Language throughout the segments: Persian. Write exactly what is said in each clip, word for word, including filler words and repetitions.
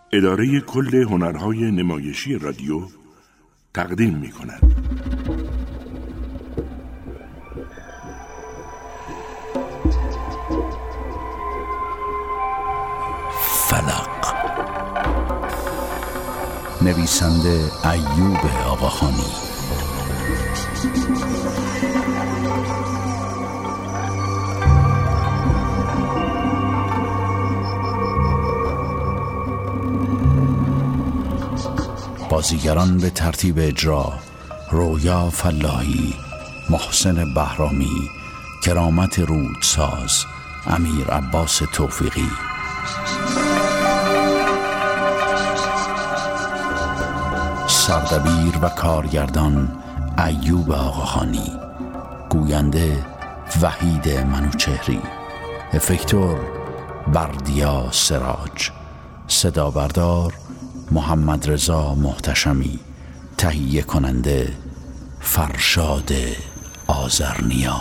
اداره کل هنرهای نمایشی رادیو تقدیم می کند. فلق، نویسنده ایوب آقاخانی، بازیگران به ترتیب اجرا: رویا فلاحی، محسن بهرامی، کرامت رودساز، امیر عباس توفیقی. سردبیر و کارگردان ایوب آقاخانی، گوینده وحید منوچهری، افکتور بردیا سراج، صدا بردار محمد رضا محتشمی، تهیه کننده فرشاد آذرنیا.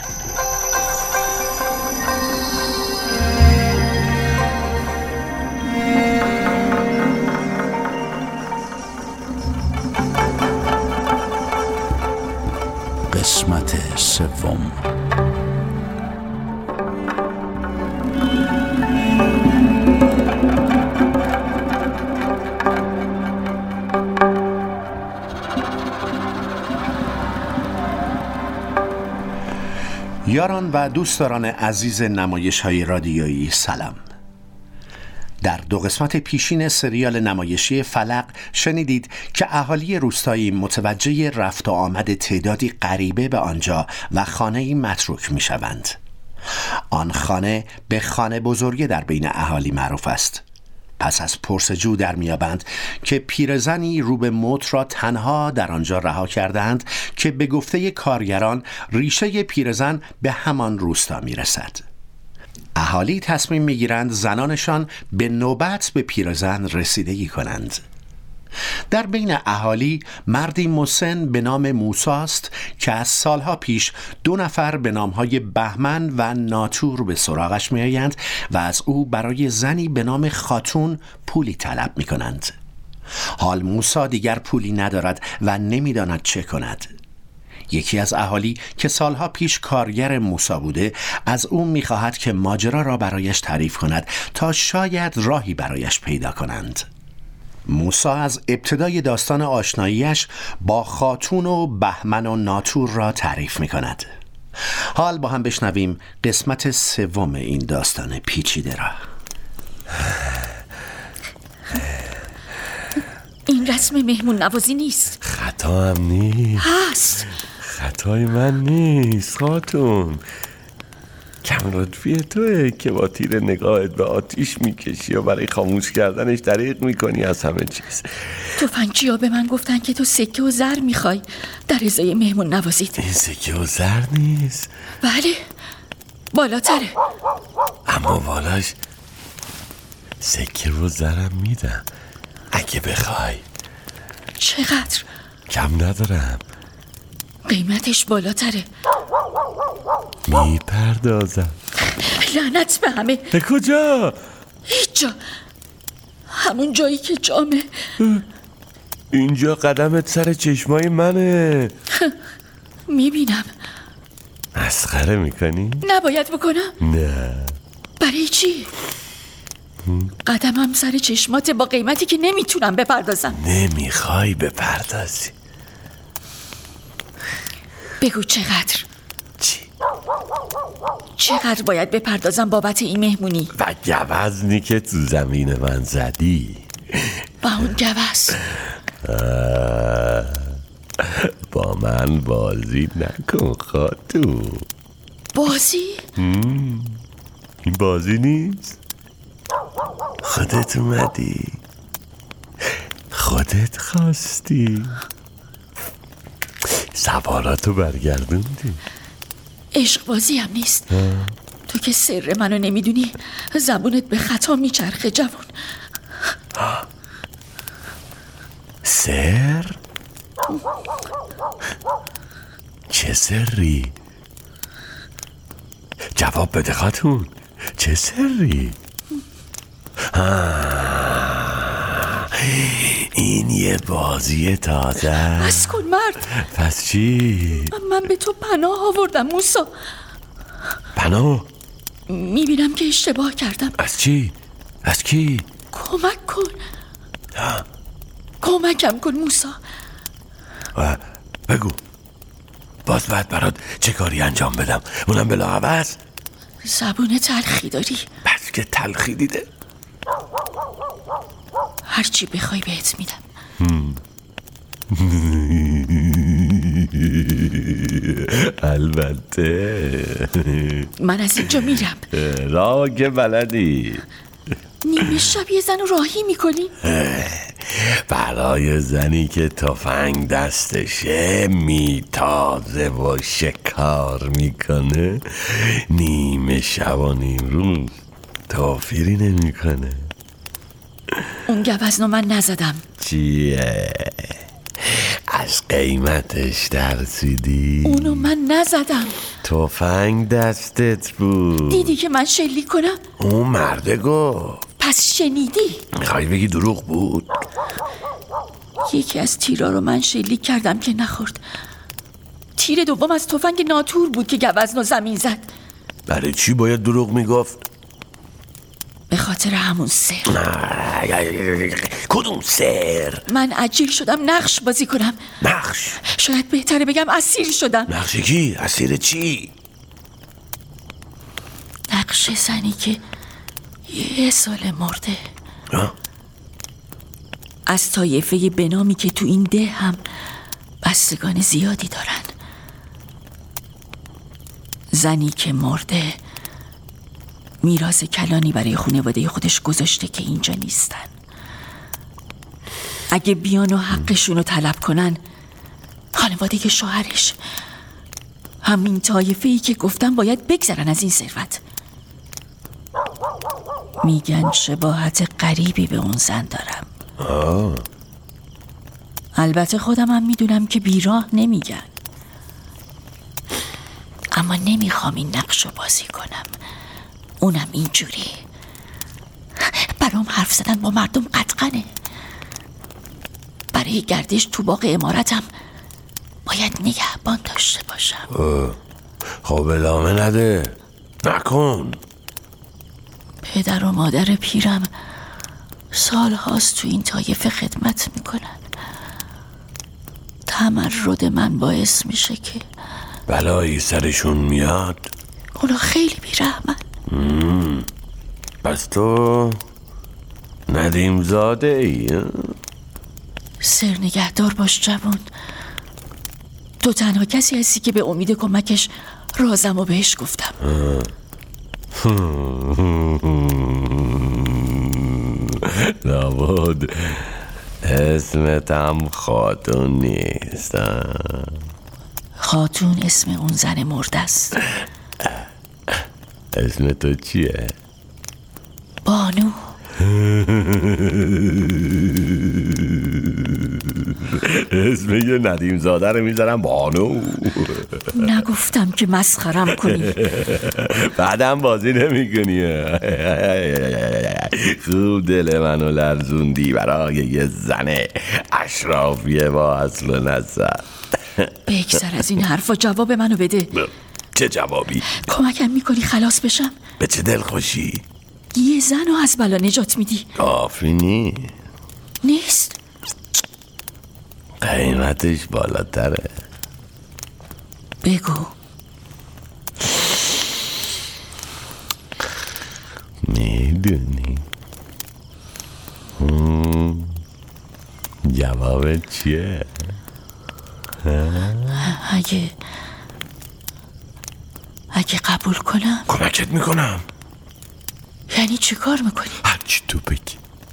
قسمت سوم. یاران و دوستداران عزیز نمایش‌های رادیویی، سلام. در دو قسمت پیشین سریال نمایشی فلق شنیدید که اهالی روستایی متوجه رفت و آمد تعدادی غریبه به آنجا و خانه‌ای متروک می‌شوند. آن خانه به خانه بزرگی در بین اهالی معروف است. پس از پرسجو در میابند که پیرزنی رو به موت را تنها در آنجا رها کردند که به گفته کارگران ریشه پیرزن به همان روستا میرسد. اهالی تصمیم میگیرند زنانشان به نوبت به پیرزن رسیدگی کنند. در بین اهالی مردی مسن به نام موسی است که از سالها پیش دو نفر به نامهای بهمن و ناتور به سراغش میآیند و از او برای زنی به نام خاتون پولی طلب میکنند. حال موسی دیگر پولی ندارد و نمیداند چه کند. یکی از اهالی که سالها پیش کارگر موسی بوده از او میخواهد که ماجرا را برایش تعریف کند تا شاید راهی برایش پیدا کنند. موسی از ابتدای داستان آشناییش با خاتون و بهمن و ناتور را تعریف می کند. حال با هم بشنویم قسمت سوم این داستان پیچیده را. این رسم مهمون نوازی نیست. خطا هم نیست. هست. خطای من نیست خاتون. کم لطفی توئه که با تیر نگاهت به آتیش میکشی و برای خاموش کردنش دریغ میکنی از همه چیز. تفنگچی‌ها به من گفتن که تو سکه و زر میخوای در ازای مهمون نوازیت. این سکه و زر نیست. بله بالاتره. اما بالاش سکه و زرم میدم اگه بخوای. چقدر؟ کم ندارم. قیمتش بالاتره. میپردازم. لعنت به همه. به کجا؟ هیچ جا. همون جایی که جامه. اینجا قدمت سر چشمای منه. میبینم. مسخره میکنی؟ نباید بکنم؟ نه. برای چی؟ قدمم سر چشمات با قیمتی که نمیتونم بپردازم. نمیخوای بپردازی؟ بگو چقدر؟ چی؟ چقدر باید بپردازم بابت این مهمونی؟ و گوزنی که تو زمین من زدی. با اون گوز با من بازی نکن خاتون. بازی؟ این بازی نیست. خودت اومدی، خودت خواستی، سوالاتو برگردوندی. عشق بازی هم نیست. تو که سر منو نمیدونی زبونت به خطا میچرخه جوون. سر؟ چه سری؟ جواب بده خاتون، چه سری؟ ها این یه بازی تازه. بس کن مرد. پس چی؟ من به تو پناه آوردم موسی. پناه؟ میبینم که اشتباه کردم. از چی؟ از کی؟ کمک کن. کمکم کن موسی. بگو باز باید برات چه کاری انجام بدم؟ اونم بلاعوض؟ زبون تلخی داری. بس که تلخی دیده. هرچی بخوای بهت میدم. البته من از اینجا میرم. راه که بلدی. نیمه شب یه زن رو راهی میکنی؟ برای زنی که تفنگ دستشه میتازه و شکار میکنه نیمه شب و نیم روز توفیری نمیکنه. اون گوزنو من نزدم. چیه؟ از قیمتش ترسیدی؟ اونو من نزدم. تفنگ دستت بود. دیدی که من شلیک کنم؟ اون مرده گفت. پس شنیدی؟ میخوای بگی دروغ بود؟ یکی از تیرا رو من شلیک کردم که نخورد. تیر دوم از تفنگ ناتور بود که گوزنو زمین زد. برای چی باید دروغ میگفت؟ به خاطر همون سر. کدوم سر؟ من اجیر شدم نقش بازی کنم. نقش؟ شاید بهتره بگم اسیر شدم. نقش کی؟ اسیر چی؟ نقش زنی که یه سال مرده. ها؟ از طایفه بنامی که تو این ده هم بستگان زیادی دارن. زنی که مرده میراث کلانی برای خانواده خودش گذاشته که اینجا نیستن. اگه بیان و حقشون رو طلب کنن، خانواده شوهرش، همین طایفه‌ای که گفتم، باید بگذرن از این ثروت. میگن شباهت غریبی به اون زن دارم. آه. البته خودم هم میدونم که بیراه نمیگن، اما نمیخوام این نقش رو بازی کنم. اونم اینجوری. برام حرف زدن با مردم قطعنه. برای گردش تو باغ امارتم باید نگهبان داشته باشم. خب ادامه نده، نکن. پدر و مادر پیرم سال هاست تو این طایفه خدمت میکنن. تمرد من باعث میشه که بلایی سرشون میاد. اونا خیلی بیرحمن. پس تو ندیم زاده ای؟ سر نگهدار باش جوان. تو تنها کسی هستی که به امید کمکش رازم و بهش گفتم. لابد اسمت هم خاتون نیست. خاتون اسم اون زن مرده است. اسم تو چیه؟ بانو. اسم یه ندیم زاده رو میذارم بانو. نگفتم که مسخرم کنی. بعدم بازی نمی کنی. خوب دل منو لرزوندی برای یه زن اشرافیه با اصل و نسب. بگذر از این حرفا، جواب منو بده. چه جوابی؟ کمکم میکنی خلاص بشم؟ به چه دل خوشی؟ یه زن رو از بلا نجات میدی. کافی نی؟ نیست. قیمتش بالاتره. بگو. میدونی جواب چیه؟ اگه اگه قبول کنم کمکت میکنم. یعنی چی کار میکنی؟ هرچی تو بگی.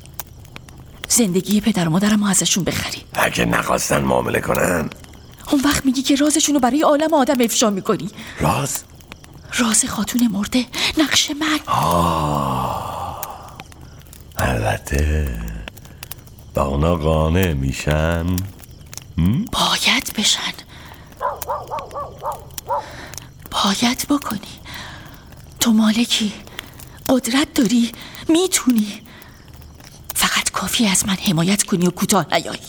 زندگی پدر و مادرم رو ازشون بخری. اگه نخواستن معامله کنن، اون وقت میگی که رازشون رو برای عالم آدم افشا میکنی. راز؟ راز خاتون مرده، نقش من. آه البته با اونا قانع میشن. باید بشن. باید بکنی. تو مالکی، قدرت داری، میتونی. فقط کافی از من حمایت کنی و کوتاه نیایی.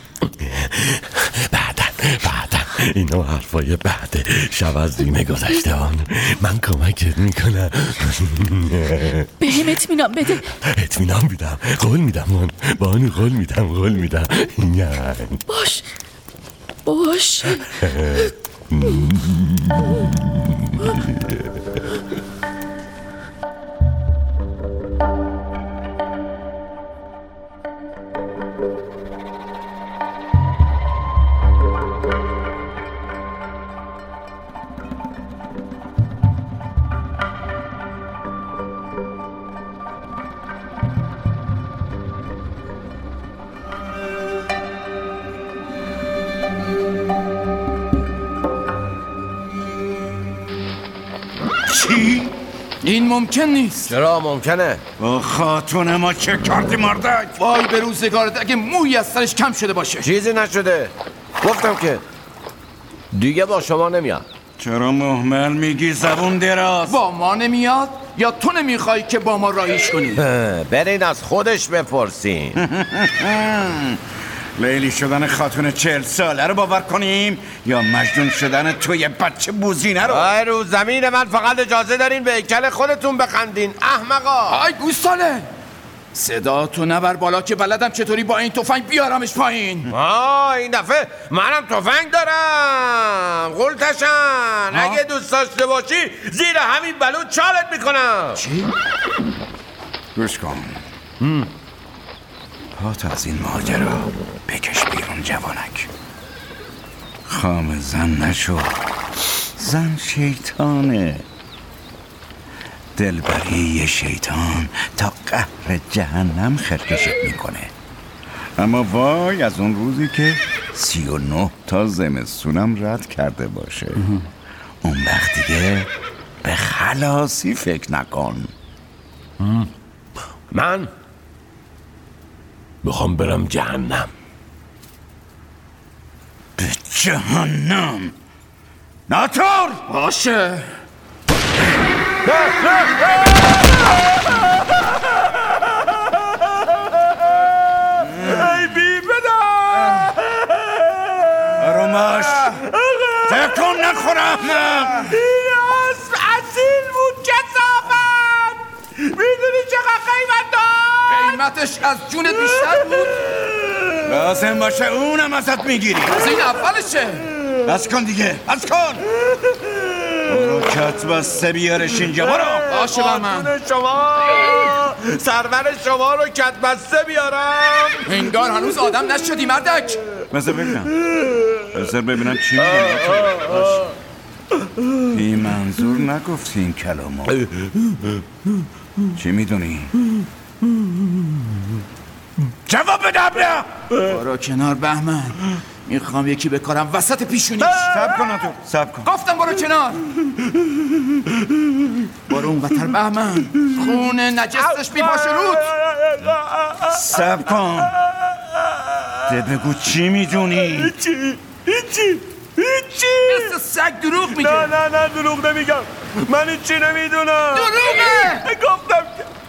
بعدن بعدن اینا حرفای بعده. شب از نیمه گذشته آن من کمکت میکنم. به هم اطمینان بده. اطمینان میدم، قول میدم من بانو، قول میدم قول میدم. باش باش. چی؟ این ممکن نیست. چرا ممکنه؟ با خاتون ما چه کردی مردک؟ وای به روزگارت اگه مویی از سرش کم شده باشه. چیزی نشده، گفتم که دیگه با شما نمیاد. چرا مهمل میگی زبون دراز؟ با ما نمیاد؟ یا تو نمیخوای که با ما راهیش کنی؟ برین از خودش بپرسین. لیلی شدن خاتون چهل ساله رو باور کنیم یا مجنون شدن توی بچه بوزینه رو؟ آی رو زمین من فقط اجازه دارین به هیکل خودتون بخندین احمقا. آی گوساله، صدا تو نبر بالا که بلدم چطوری با این تفنگ بیارمش پایین. آه این دفعه منم تفنگ دارم قلتشن. اگه دوست داشته باشی زیر همین بلوط چالت میکنم. چی؟ گوش کن، پاتو از این ماجرا بکش بیرون جوانک. خام زن نشو، زن شیطانه. دلبری یه شیطان تا قهر جهنم خرکشت میکنه. اما وای از اون روزی که سی و نه تا زمستونم رد کرده باشه، اون وقت دیگه به خلاصی فکر نکن. من میخوام برم جهنم. به جهنم؟ ناتور باشه. ای بی بدار آروماش، تکون نخورم. این اسب اصیل بود کثافت. میدونی چقدر قیمت دار؟ قیمتش از جونت بیشتر بود؟ لازم باشه اونم ازت میگیری. از این اولشه. بس کن دیگه، بس کن. برو کت بسته بیارش اینجا. برو. باشه با من. شما سرور شما رو کت بسته بیارم. انگار هنوز آدم نشدی مردک. بذار ببینم بذار ببینم چی میدونی. بی منظور نگفتی این کلامو. چی میدونی؟ جواب بده ابله. برو کنار بهمن، میخوام یکی بکارم وسط پیشونیش. صبر کن تو، صبر کن. گفتم برو کنار. برو اون وتر بهمن، خون نجسش میپاشه رود. صبر کن، ده بگو چی میدونی؟ چی؟ هیچی هیچی. مثل سگ دروغ میگه. نه نه نه دروغ نمیگم، من هیچی نمیدونم. دروغه. گفتم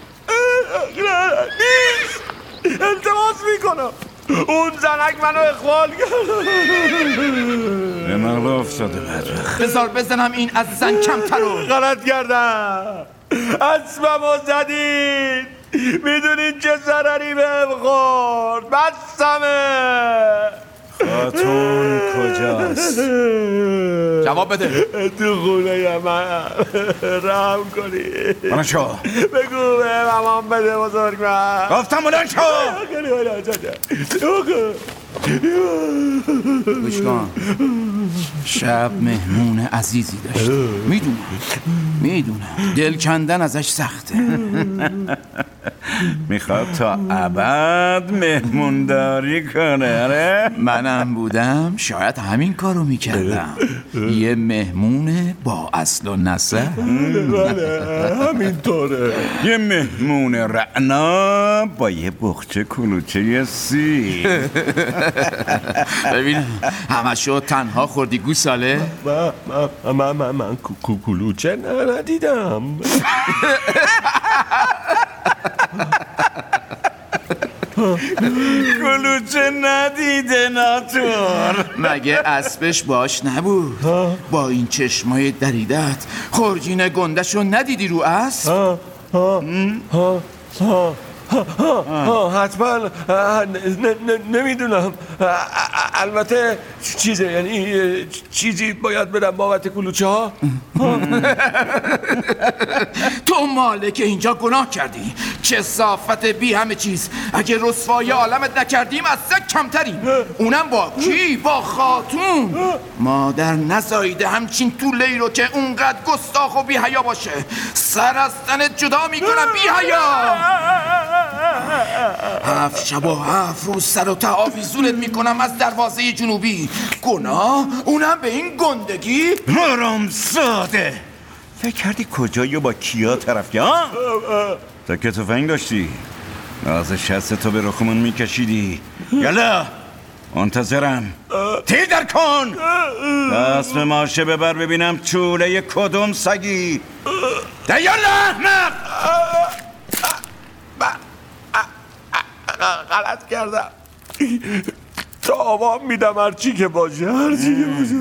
نیست. التماس میکنم، اون زنک منو اخوال کرد. به مغلا افتاده بدبخت. بذار بزنم این از زن کمتر رو. غلط کردم، اسبمو زدید. میدونین چه ضرری بهم خورد. بسمه. خاتون کجاست؟ جواب بده. تو خونه من. رحم کنی. بلند شو. بگو به مامان بده بزرگ من. گفتم بلند شو. گوش کن، شب مهمون عزیزی داشت. میدونم میدونم دل کندن ازش سخته. میخواد تا ابد مهمونداری کنه. آره منم بودم شاید همین کارو میکردم. یه مهمون با اصل و نسب. همینطوره. یه مهمون رعنا با یه بخچه کلوچه سی. ببین همشو تنها خوردی گوساله؟ من من من من کلوچه ندیدم. کلوچه ندیده ناتور؟ مگه اسبش باش نبود؟ با این چشمای دریدت خورجین گندشو ندیدی رو اسب؟ ها ها ها ها ها حتما نمیدونم. البته چیزه، یعنی چیزی باید بدم بابت کلوچه ها. تو مالک اینجا گناه کردی. چه صافت بی همه چیز. اگه رسوای عالمت نکردیم از سگ کمتریم. اونم با کی؟ با خاتون. مادر نزایده همچین طوله رو که اونقدر گستاخ و بی حیا باشه. سر از تنت جدا میکنم بی حیا. هفت شب و هفت روز سر و ته آویزونت میکنم از دروازه جنوبی. گناه؟ اونم به این گندگی؟ آرام ساده. فکر کردی کجایی و با کیا طرفی ها؟ تا که تفنگ داشتی ناز شست تو به رخمون میکشیدی. یالا منتظرم. تیر در کن. دست به ماشه ببر ببینم چوله کدوم سگی. ده یالا احمق. غلط کردم. تاوان میدم هرچی که باشه، هرچی که باشه.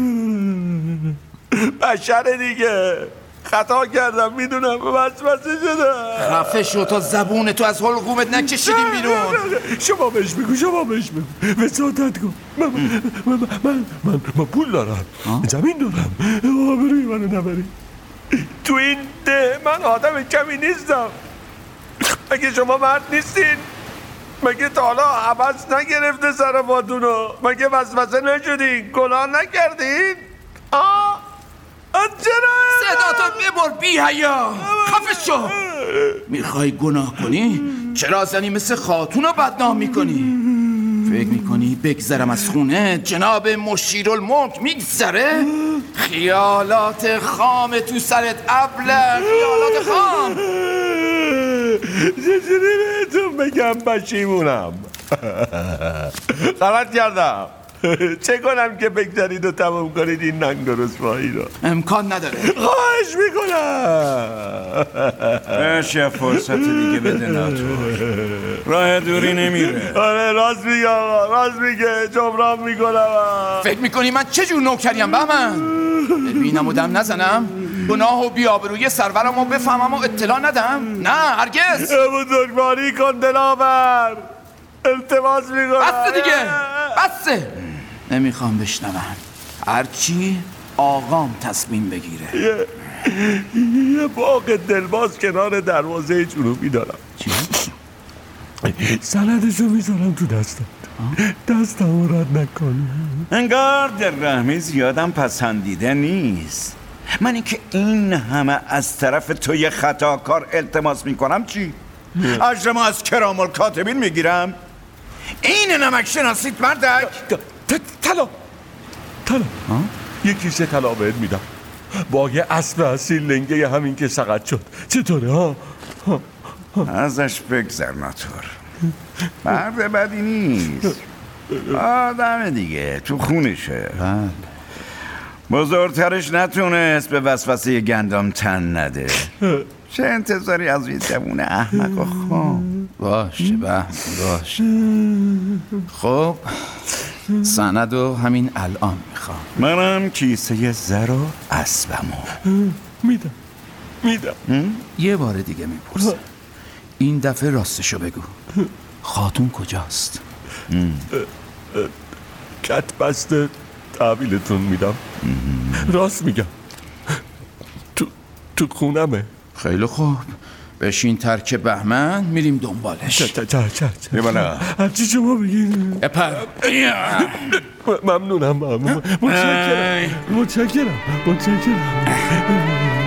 بشره دیگه. خطا کردم میدونم، وسوسه شدم. خفه شو تا زبون تو از حلقومت نکشیدیم بیرون. شما بهش بگو، شما بهش بگو. وساطت کن. من من من من, من, من پول دارم، زمین دارم. آبروی منو نبری. تو این ده من آدم کمی نیستم. اگه شما مرد نیستین، مگه تا حالا عباس نگرفته سر باتونو؟ مگه وسوسه نشدین؟ گناه نکردین؟ آه چرا؟ صداتو ببر بی حیا. خفه شو. میخوای گناه کنی؟ چرا زنی مثل خاتون رو بدنام میکنی؟ فکر میکنی بگذرم از خونه جناب مشیرالملک میگذره؟ خیالات خام تو سرت ابله. خیالات خام. چجوری بهتون بگم پشیمونم؟ غلط کردم. چه کنم که بگذارید و تمام کنید این ننگ و رسوایی رو؟ امکان نداره. خواهش میکنم. بهش یه فرصت دیگه بده ناتور. راه دوری نمیره. آره راست میگه آقا، راست میگه. جبران میکنم. فکر میکنی من چه جور نوکریم بهمن؟ ببینم و دم نزنم؟ گناه و بیابروی سرورم رو بفهمم و اطلاع ندم؟ نه هرگز. بزرگواری کن دلاور. التماس میکنم. بسته دیگه، بسته. نمیخوام بشنوم. هرچی آقام تصمیم بگیره. یه, یه باغ دلباز کنار دروازه جنوبی دارم. چی؟ سندشو میذارم تو دستم. دستم رو رد نکن. انگار در رحمی زیادم پسندیده نیست. من اینکه این همه از طرف توی خطاکار التماس میکنم چی؟ اجرم از کرام الکاتبین میگیرم؟ این نمک شناسید مردک؟ طلا طلا یه کیسه طلا بهت میدم با یه اسب اصیل لنگه همین که سقط شد. چطوره ها؟ ازش بگذر ناتور. مرد بدی نیست، آدم دیگه، تو خونشه. بزرگترش نتونست به وسوسه گندم تن نده. چه انتظاری از یه جوون احمق و خام؟ باشه به باشه. خب سندو همین الان میخوام. منم کیسه زر و اسبمو میدم میدم. یه بار دیگه میپرسم، این دفعه راستشو بگو. خاتون کجاست؟ کت بسته تحویلتون میدم. راست میگم، تو تو خونمه. خیلی خوب، بشین ترک بهمن میریم دنبالش. چه چه چه بیا بالا. هرچی شما بگین. اپر. ممنونم. متشکرم متشکرم متشکرم.